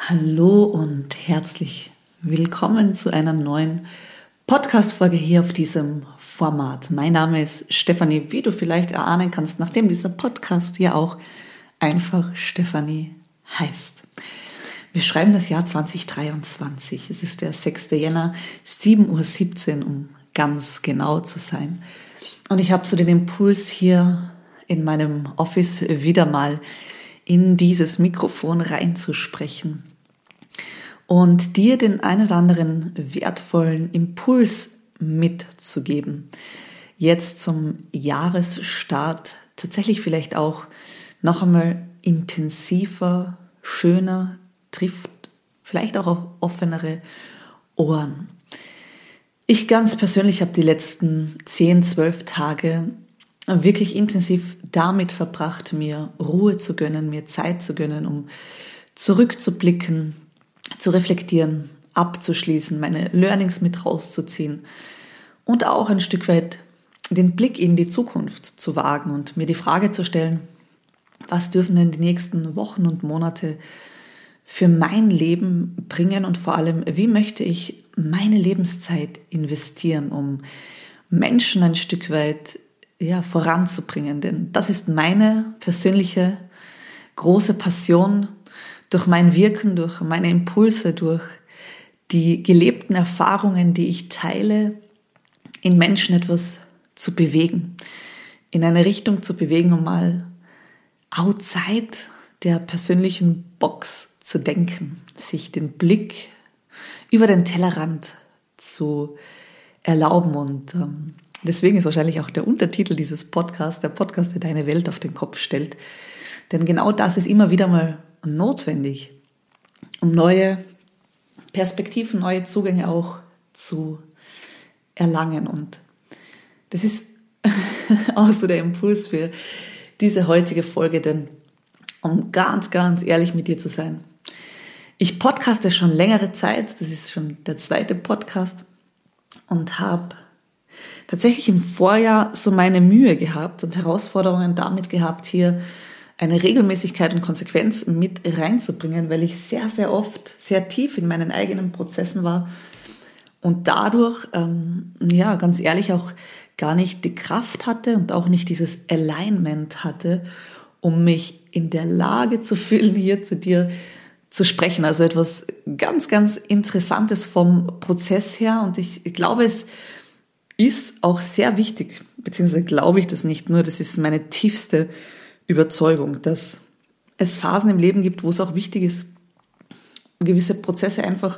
Hallo und herzlich willkommen zu einer neuen Podcast-Folge hier auf diesem Format. Mein Name ist Stefanie, wie du vielleicht erahnen kannst, nachdem dieser Podcast ja auch einfach Stefanie heißt. Wir schreiben das Jahr 2023. Es ist der 6. Jänner, 7:17 Uhr, um ganz genau zu sein. Und ich habe so den Impuls hier in meinem Office wieder mal in dieses Mikrofon reinzusprechen und dir den einen oder anderen wertvollen Impuls mitzugeben. Jetzt zum Jahresstart tatsächlich vielleicht auch noch einmal intensiver, schöner, trifft vielleicht auch auf offenere Ohren. Ich ganz persönlich habe die letzten 10, 12 Tage wirklich intensiv damit verbracht, mir Ruhe zu gönnen, mir Zeit zu gönnen, um zurückzublicken, zu reflektieren, abzuschließen, meine Learnings mit rauszuziehen und auch ein Stück weit den Blick in die Zukunft zu wagen und mir die Frage zu stellen, was dürfen denn die nächsten Wochen und Monate für mein Leben bringen und vor allem, wie möchte ich meine Lebenszeit investieren, um Menschen ein Stück weit voranzubringen. Denn das ist meine persönliche große Passion, durch mein Wirken, durch meine Impulse, durch die gelebten Erfahrungen, die ich teile, in Menschen etwas zu bewegen, in eine Richtung zu bewegen, um mal outside der persönlichen Box zu denken, sich den Blick über den Tellerrand zu erlauben. Und deswegen ist wahrscheinlich auch der Untertitel dieses Podcasts, der Podcast, der deine Welt auf den Kopf stellt. Denn genau das ist immer wieder mal notwendig, um neue Perspektiven, neue Zugänge auch zu erlangen. Und das ist auch so der Impuls für diese heutige Folge, denn um ganz, ganz ehrlich mit dir zu sein, ich podcaste schon längere Zeit, das ist schon der 2. Podcast und habe tatsächlich im Vorjahr so meine Mühe gehabt und Herausforderungen damit gehabt, hier eine Regelmäßigkeit und Konsequenz mit reinzubringen, weil ich sehr, sehr oft sehr tief in meinen eigenen Prozessen war und dadurch, ganz ehrlich, auch gar nicht die Kraft hatte und auch nicht dieses Alignment hatte, um mich in der Lage zu fühlen, hier zu dir zu sprechen. Also etwas ganz, ganz Interessantes vom Prozess her. Und ich glaube, es ist auch sehr wichtig, beziehungsweise glaube ich das nicht nur, das ist meine tiefste Überzeugung, dass es Phasen im Leben gibt, wo es auch wichtig ist, gewisse Prozesse einfach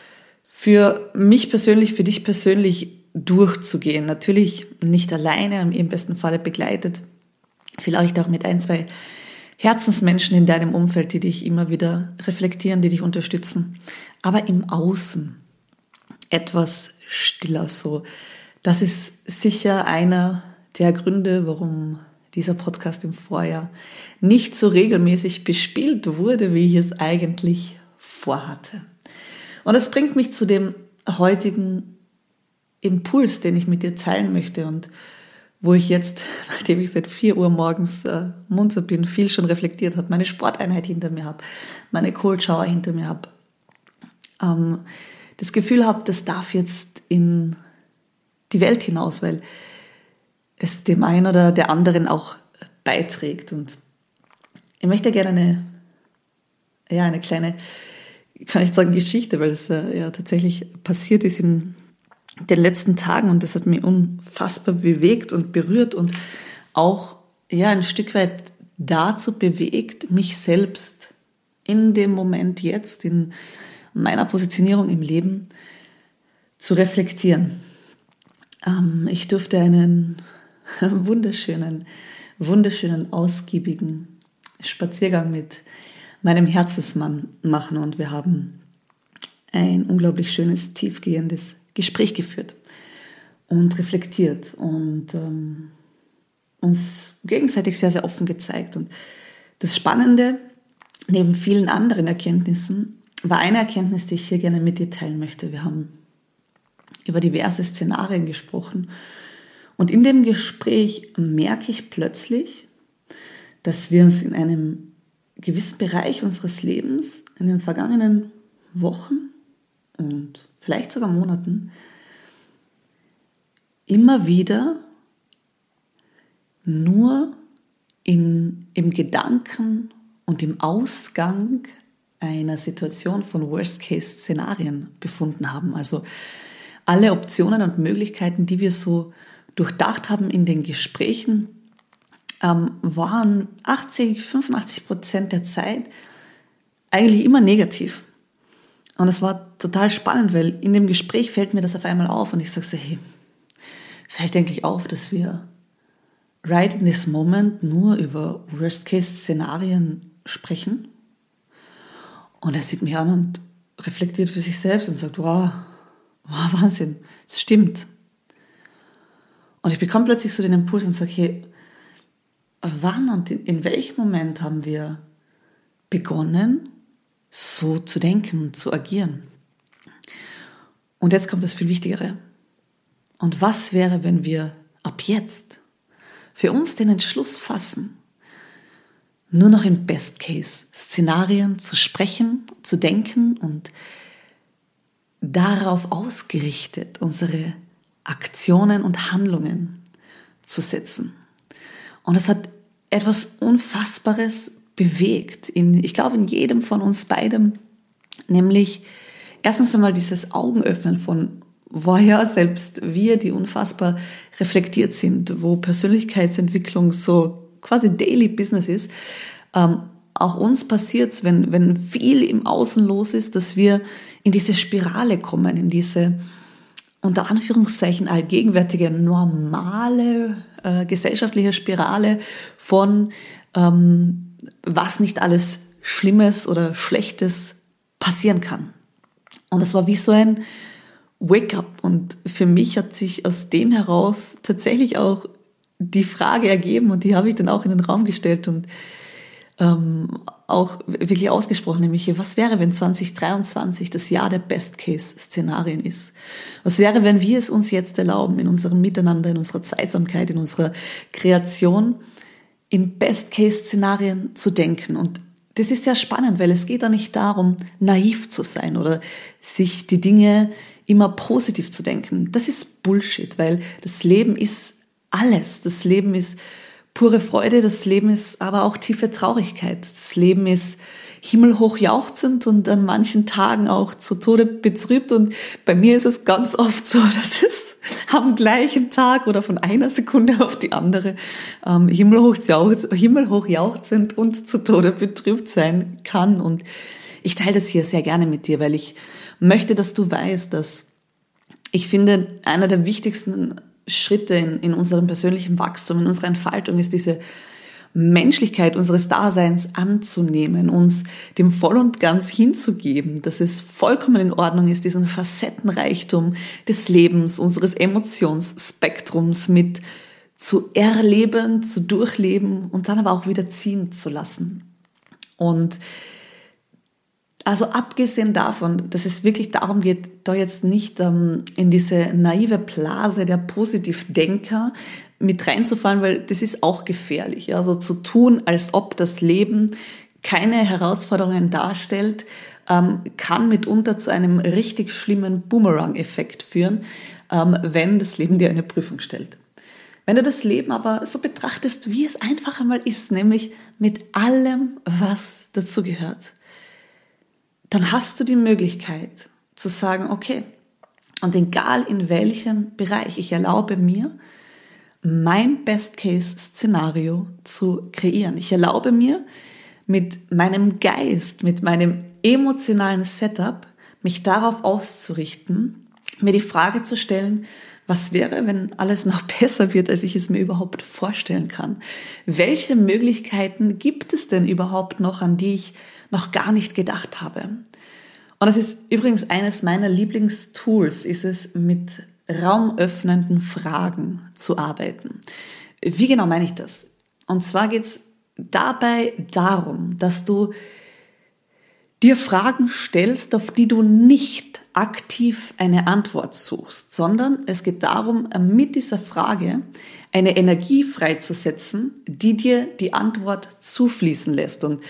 für mich persönlich, für dich persönlich durchzugehen. Natürlich nicht alleine, im besten Falle begleitet, vielleicht auch mit 1, 2 Herzensmenschen in deinem Umfeld, die dich immer wieder reflektieren, die dich unterstützen, aber im Außen etwas stiller so. Das ist sicher einer der Gründe, warum dieser Podcast im Vorjahr nicht so regelmäßig bespielt wurde, wie ich es eigentlich vorhatte. Und das bringt mich zu dem heutigen Impuls, den ich mit dir teilen möchte und wo ich jetzt, nachdem ich seit 4 Uhr morgens munter bin, viel schon reflektiert habe, meine Sporteinheit hinter mir habe, meine Cold Shower hinter mir habe, das Gefühl habe, das darf jetzt in die Welt hinaus, weil es dem einen oder der anderen auch beiträgt. Und ich möchte gerne eine kleine, kann ich sagen, Geschichte, weil es tatsächlich passiert ist in den letzten Tagen und das hat mich unfassbar bewegt und berührt und auch ein Stück weit dazu bewegt, mich selbst in dem Moment jetzt, in meiner Positionierung im Leben zu reflektieren. Ich durfte einen wunderschönen, ausgiebigen Spaziergang mit meinem Herzensmann machen und wir haben ein unglaublich schönes, tiefgehendes Gespräch geführt und reflektiert und uns gegenseitig sehr, sehr offen gezeigt. Und das Spannende, neben vielen anderen Erkenntnissen, war eine Erkenntnis, die ich hier gerne mit dir teilen möchte. Wir haben über diverse Szenarien gesprochen und in dem Gespräch merke ich plötzlich, dass wir uns in einem gewissen Bereich unseres Lebens in den vergangenen Wochen und vielleicht sogar Monaten immer wieder nur im Gedanken und im Ausgang einer Situation von Worst-Case-Szenarien befunden haben. Also alle Optionen und Möglichkeiten, die wir so durchdacht haben in den Gesprächen, waren 85% der Zeit eigentlich immer negativ. Und es war total spannend, weil in dem Gespräch fällt mir das auf einmal auf und ich sage so, hey, fällt eigentlich auf, dass wir right in this moment nur über Worst-Case-Szenarien sprechen? Und er sieht mich an und reflektiert für sich selbst und sagt, wow, Wahnsinn, es stimmt. Und ich bekomme plötzlich so den Impuls und sage, hey, wann und in welchem Moment haben wir begonnen, so zu denken und zu agieren? Und jetzt kommt das viel Wichtigere. Und was wäre, wenn wir ab jetzt für uns den Entschluss fassen, nur noch in Best-Case-Szenarien zu sprechen, zu denken und darauf ausgerichtet unsere Aktionen und Handlungen zu setzen. Und es hat etwas Unfassbares bewegt, ich glaube in jedem von uns beiden, nämlich erstens einmal dieses Augenöffnen von, woher selbst wir, die unfassbar reflektiert sind, wo Persönlichkeitsentwicklung so quasi Daily Business ist, auch uns passiert es, wenn viel im Außen los ist, dass wir in diese Spirale kommen, in diese unter Anführungszeichen allgegenwärtige normale gesellschaftliche Spirale von was nicht alles Schlimmes oder Schlechtes passieren kann. Und das war wie so ein Wake-up. Und für mich hat sich aus dem heraus tatsächlich auch die Frage ergeben und die habe ich dann auch in den Raum gestellt und auch wirklich ausgesprochen, nämlich was wäre, wenn 2023 das Jahr der Best-Case-Szenarien ist? Was wäre, wenn wir es uns jetzt erlauben, in unserem Miteinander, in unserer Zweitsamkeit, in unserer Kreation, in Best-Case-Szenarien zu denken? Und das ist sehr spannend, weil es geht da nicht darum, naiv zu sein oder sich die Dinge immer positiv zu denken. Das ist Bullshit, weil das Leben ist alles. Das Leben ist pure Freude, das Leben ist aber auch tiefe Traurigkeit. Das Leben ist himmelhoch jauchzend und an manchen Tagen auch zu Tode betrübt. Und bei mir ist es ganz oft so, dass es am gleichen Tag oder von einer Sekunde auf die andere himmelhoch jauchzend und zu Tode betrübt sein kann. Und ich teile das hier sehr gerne mit dir, weil ich möchte, dass du weißt, dass ich finde, einer der wichtigsten Schritte in unserem persönlichen Wachstum, in unserer Entfaltung ist diese Menschlichkeit unseres Daseins anzunehmen, uns dem voll und ganz hinzugeben, dass es vollkommen in Ordnung ist, diesen Facettenreichtum des Lebens, unseres Emotionsspektrums mit zu erleben, zu durchleben und dann aber auch wieder ziehen zu lassen. Und also abgesehen davon, dass es wirklich darum geht, da jetzt nicht in diese naive Blase der Positivdenker mit reinzufallen, weil das ist auch gefährlich. Also zu tun, als ob das Leben keine Herausforderungen darstellt, kann mitunter zu einem richtig schlimmen Boomerang-Effekt führen, wenn das Leben dir eine Prüfung stellt. Wenn du das Leben aber so betrachtest, wie es einfach einmal ist, nämlich mit allem, was dazu gehört, dann hast du die Möglichkeit zu sagen, okay, und egal in welchem Bereich, ich erlaube mir, mein Best-Case-Szenario zu kreieren. Ich erlaube mir, mit meinem Geist, mit meinem emotionalen Setup, mich darauf auszurichten, mir die Frage zu stellen, was wäre, wenn alles noch besser wird, als ich es mir überhaupt vorstellen kann? Welche Möglichkeiten gibt es denn überhaupt noch, an die ich noch gar nicht gedacht habe? Und das ist übrigens eines meiner Lieblingstools, ist es, mit raumöffnenden Fragen zu arbeiten. Wie genau meine ich das? Und zwar geht es dabei darum, dass du dir Fragen stellst, auf die du nicht aktiv eine Antwort suchst, sondern es geht darum, mit dieser Frage eine Energie freizusetzen, die dir die Antwort zufließen lässt. Und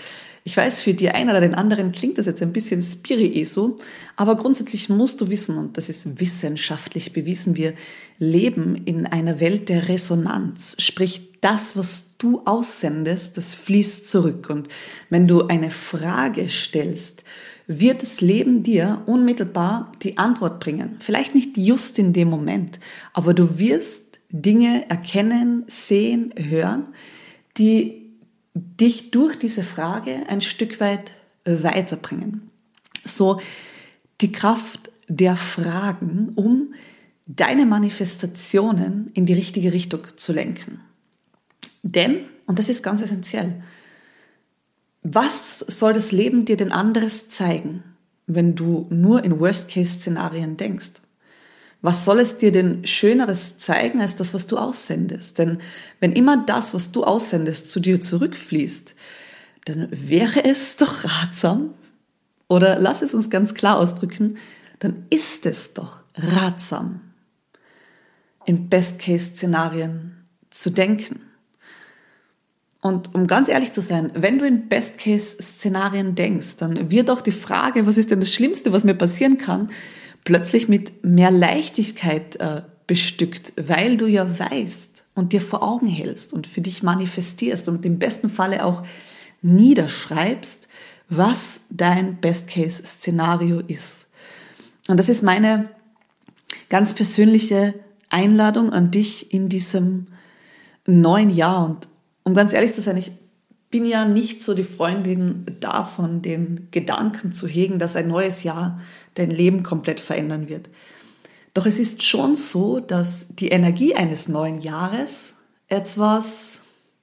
Ich weiß, für die einen oder den anderen klingt das jetzt ein bisschen spiri-eso, aber grundsätzlich musst du wissen, und das ist wissenschaftlich bewiesen, wir leben in einer Welt der Resonanz. Sprich, das, was du aussendest, das fließt zurück. Und wenn du eine Frage stellst, wird das Leben dir unmittelbar die Antwort bringen. Vielleicht nicht just in dem Moment, aber du wirst Dinge erkennen, sehen, hören, die dich durch diese Frage ein Stück weit weiterbringen. So die Kraft der Fragen, um deine Manifestationen in die richtige Richtung zu lenken. Denn, und das ist ganz essentiell, was soll das Leben dir denn anderes zeigen, wenn du nur in Worst-Case-Szenarien denkst? Was soll es dir denn Schöneres zeigen, als das, was du aussendest? Denn wenn immer das, was du aussendest, zu dir zurückfließt, dann wäre es doch ratsam, oder lass es uns ganz klar ausdrücken, dann ist es doch ratsam, in Best-Case-Szenarien zu denken. Und um ganz ehrlich zu sein, wenn du in Best-Case-Szenarien denkst, dann wird auch die Frage, was ist denn das Schlimmste, was mir passieren kann, plötzlich mit mehr Leichtigkeit bestückt, weil du ja weißt und dir vor Augen hältst und für dich manifestierst und im besten Falle auch niederschreibst, was dein Best-Case-Szenario ist. Und das ist meine ganz persönliche Einladung an dich in diesem neuen Jahr. Und um ganz ehrlich zu sein, ich bin ja nicht so die Freundin davon, den Gedanken zu hegen, dass ein neues Jahr dein Leben komplett verändern wird. Doch es ist schon so, dass die Energie eines neuen Jahres etwas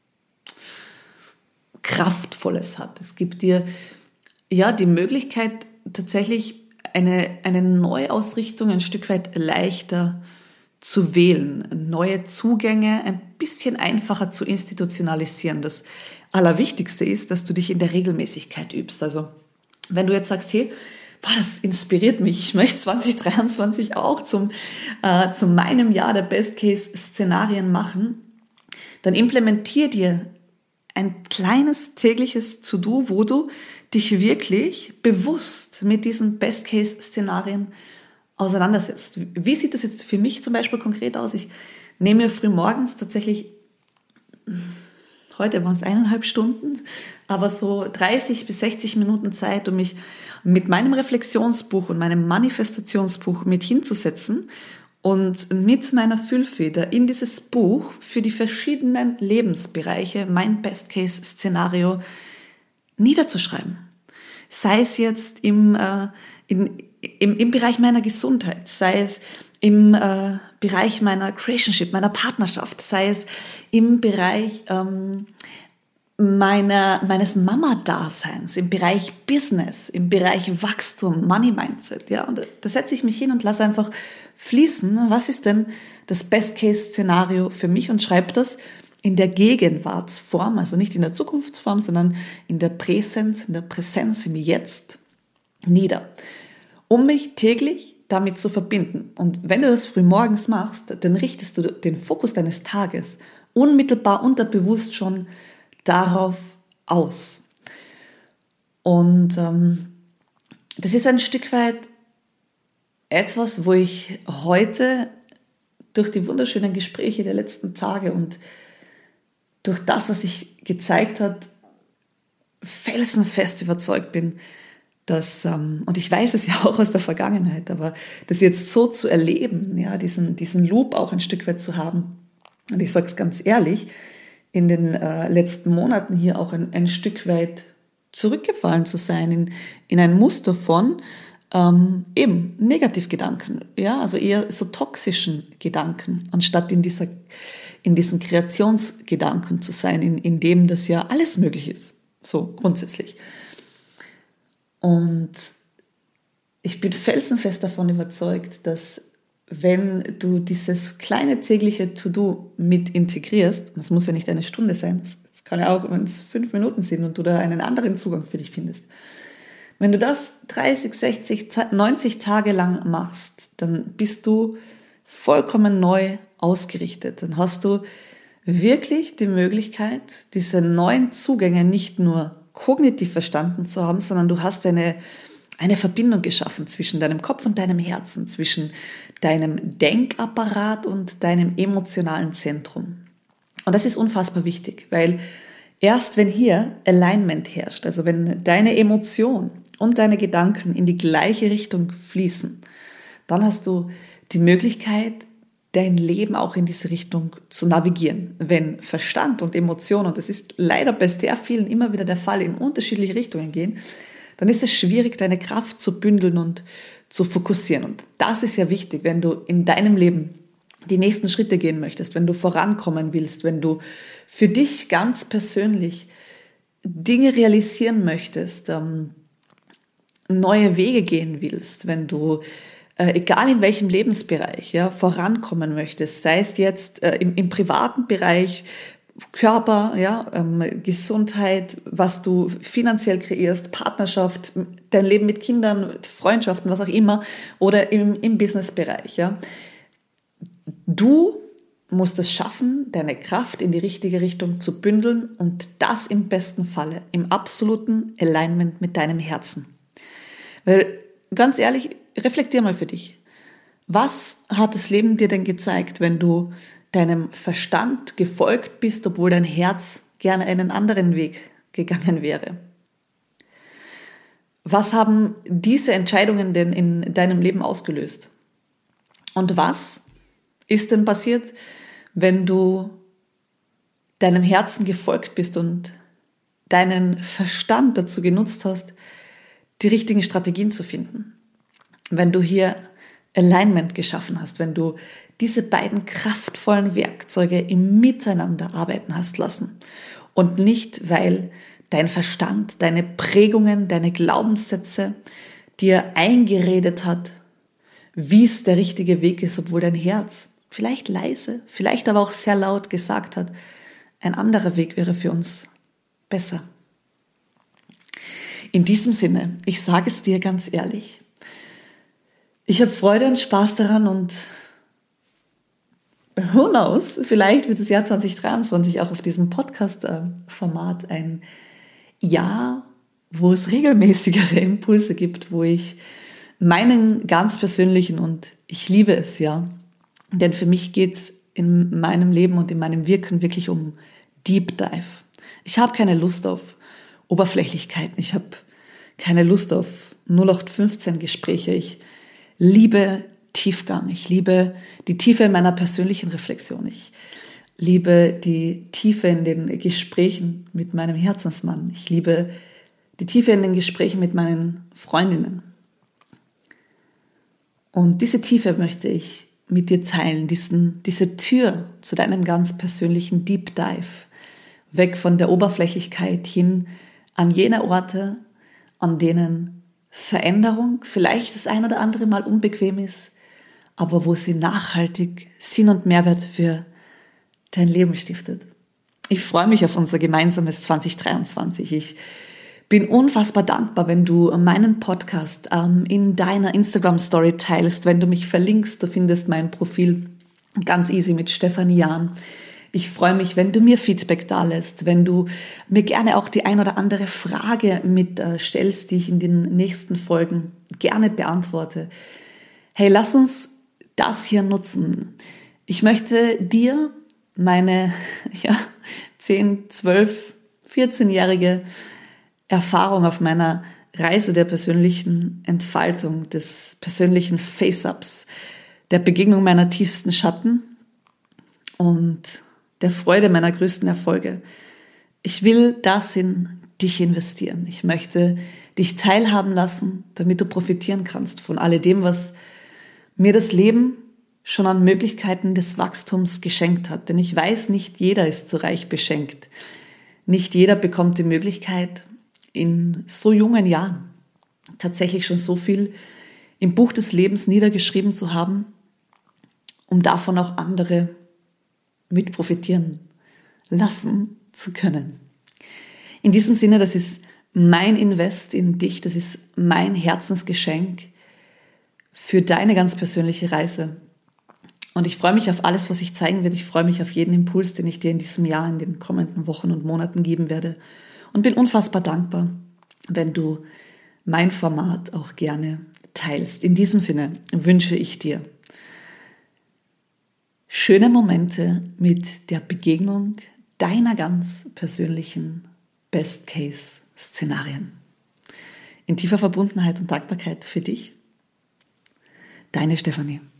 Kraftvolles hat. Es gibt dir ja die Möglichkeit, tatsächlich eine Neuausrichtung ein Stück weit leichter zu wählen, neue Zugänge ein bisschen einfacher zu institutionalisieren. Das Allerwichtigste ist, dass du dich in der Regelmäßigkeit übst. Also wenn du jetzt sagst, hey, das inspiriert mich, ich möchte 2023 auch zu meinem Jahr der Best-Case-Szenarien machen, dann implementier dir ein kleines tägliches To-Do, wo du dich wirklich bewusst mit diesen Best-Case-Szenarien auseinandersetzt. Wie sieht das jetzt für mich zum Beispiel konkret aus? Ich nehme mir früh morgens tatsächlich, heute waren es 1,5 Stunden, aber so 30 bis 60 Minuten Zeit, um mich mit meinem Reflexionsbuch und meinem Manifestationsbuch mit hinzusetzen und mit meiner Füllfeder in dieses Buch für die verschiedenen Lebensbereiche mein Best-Case-Szenario niederzuschreiben. Sei es jetzt im Bereich meiner Gesundheit, sei es im Bereich meiner Creationship, meiner Partnerschaft, sei es im Bereich meines Mama-Daseins, im Bereich Business, im Bereich Wachstum, Money-Mindset. Ja? Und da setze ich mich hin und lasse einfach fließen, was ist denn das Best-Case-Szenario für mich und schreibe das in der Gegenwartsform, also nicht in der Zukunftsform, sondern in der Präsenz, im Jetzt nieder, um mich täglich damit zu verbinden. Und wenn du das früh morgens machst, dann richtest du den Fokus deines Tages unmittelbar unterbewusst schon darauf aus. Und das ist ein Stück weit etwas, wo ich heute durch die wunderschönen Gespräche der letzten Tage und durch das, was sich gezeigt hat, felsenfest überzeugt bin, dass, und ich weiß es ja auch aus der Vergangenheit, aber das jetzt so zu erleben, ja, diesen Loop auch ein Stück weit zu haben. Und ich sage es ganz ehrlich, in den letzten Monaten hier auch ein Stück weit zurückgefallen zu sein in ein Muster von eben Negativgedanken, ja, also eher so toxischen Gedanken, anstatt in diesen Kreationsgedanken zu sein, in dem das ja alles möglich ist, so grundsätzlich. Und ich bin felsenfest davon überzeugt, dass wenn du dieses kleine tägliche To-Do mit integrierst, und das muss ja nicht eine Stunde sein, das kann ja auch, wenn es 5 Minuten sind und du da einen anderen Zugang für dich findest, wenn du das 30, 60, 90 Tage lang machst, dann bist du vollkommen neu ausgerichtet. Dann hast du wirklich die Möglichkeit, diese neuen Zugänge nicht nur kognitiv verstanden zu haben, sondern du hast eine Verbindung geschaffen zwischen deinem Kopf und deinem Herzen, zwischen deinem Denkapparat und deinem emotionalen Zentrum. Und das ist unfassbar wichtig, weil erst wenn hier Alignment herrscht, also wenn deine Emotion und deine Gedanken in die gleiche Richtung fließen, dann hast du die Möglichkeit, dein Leben auch in diese Richtung zu navigieren. Wenn Verstand und Emotion, und das ist leider bei sehr vielen immer wieder der Fall, in unterschiedliche Richtungen gehen, dann ist es schwierig, deine Kraft zu bündeln und zu fokussieren. Und das ist ja wichtig, wenn du in deinem Leben die nächsten Schritte gehen möchtest, wenn du vorankommen willst, wenn du für dich ganz persönlich Dinge realisieren möchtest, neue Wege gehen willst, wenn du egal in welchem Lebensbereich, ja, vorankommen möchtest, sei es jetzt im privaten Bereich, Körper, ja, Gesundheit, was du finanziell kreierst, Partnerschaft, dein Leben mit Kindern, Freundschaften, was auch immer, oder im Businessbereich, ja. Du musst es schaffen, deine Kraft in die richtige Richtung zu bündeln und das im besten Falle, im absoluten Alignment mit deinem Herzen. Weil, ganz ehrlich, reflektier mal für dich. Was hat das Leben dir denn gezeigt, wenn du deinem Verstand gefolgt bist, obwohl dein Herz gerne einen anderen Weg gegangen wäre? Was haben diese Entscheidungen denn in deinem Leben ausgelöst? Und was ist denn passiert, wenn du deinem Herzen gefolgt bist und deinen Verstand dazu genutzt hast, die richtigen Strategien zu finden? Wenn du hier Alignment geschaffen hast, wenn du diese beiden kraftvollen Werkzeuge im Miteinander arbeiten hast lassen und nicht, weil dein Verstand, deine Prägungen, deine Glaubenssätze dir eingeredet hat, wie es der richtige Weg ist, obwohl dein Herz vielleicht leise, vielleicht aber auch sehr laut gesagt hat, ein anderer Weg wäre für uns besser. In diesem Sinne, ich sage es dir ganz ehrlich, ich habe Freude und Spaß daran und who knows, vielleicht wird das Jahr 2023 auch auf diesem Podcast-Format ein Jahr, wo es regelmäßigere Impulse gibt, wo ich meinen ganz persönlichen, und ich liebe es ja, denn für mich geht es in meinem Leben und in meinem Wirken wirklich um Deep Dive. Ich habe keine Lust auf Oberflächlichkeiten, ich habe keine Lust auf 0815 Gespräche, ich liebe Tiefgang, ich liebe die Tiefe in meiner persönlichen Reflexion, ich liebe die Tiefe in den Gesprächen mit meinem Herzensmann, ich liebe die Tiefe in den Gesprächen mit meinen Freundinnen. Und diese Tiefe möchte ich mit dir teilen, diese Tür zu deinem ganz persönlichen Deep Dive, weg von der Oberflächlichkeit hin an jene Orte, an denen Veränderung vielleicht das ein oder andere Mal unbequem ist, aber wo sie nachhaltig Sinn und Mehrwert für dein Leben stiftet. Ich freue mich auf unser gemeinsames 2023. Ich bin unfassbar dankbar, wenn du meinen Podcast in deiner Instagram-Story teilst, wenn du mich verlinkst. Du findest mein Profil ganz easy mit Stefanie Jahn. Ich freue mich, wenn du mir Feedback dalässt, wenn du mir gerne auch die ein oder andere Frage stellst, die ich in den nächsten Folgen gerne beantworte. Hey, lass uns das hier nutzen. Ich möchte dir meine 10, 12, 14-jährige Erfahrung auf meiner Reise der persönlichen Entfaltung, des persönlichen Face-Ups, der Begegnung meiner tiefsten Schatten und der Freude meiner größten Erfolge. Ich will das in dich investieren. Ich möchte dich teilhaben lassen, damit du profitieren kannst von alledem, was mir das Leben schon an Möglichkeiten des Wachstums geschenkt hat. Denn ich weiß, nicht jeder ist so reich beschenkt. Nicht jeder bekommt die Möglichkeit, in so jungen Jahren tatsächlich schon so viel im Buch des Lebens niedergeschrieben zu haben, um davon auch andere mit profitieren lassen zu können. In diesem Sinne, das ist mein Invest in dich, das ist mein Herzensgeschenk für deine ganz persönliche Reise. Und ich freue mich auf alles, was ich zeigen werde. Ich freue mich auf jeden Impuls, den ich dir in diesem Jahr, in den kommenden Wochen und Monaten geben werde. und bin unfassbar dankbar, wenn du mein Format auch gerne teilst. In diesem Sinne wünsche ich dir schöne Momente mit der Begegnung deiner ganz persönlichen Best-Case-Szenarien. In tiefer Verbundenheit und Dankbarkeit für dich, deine Stefanie.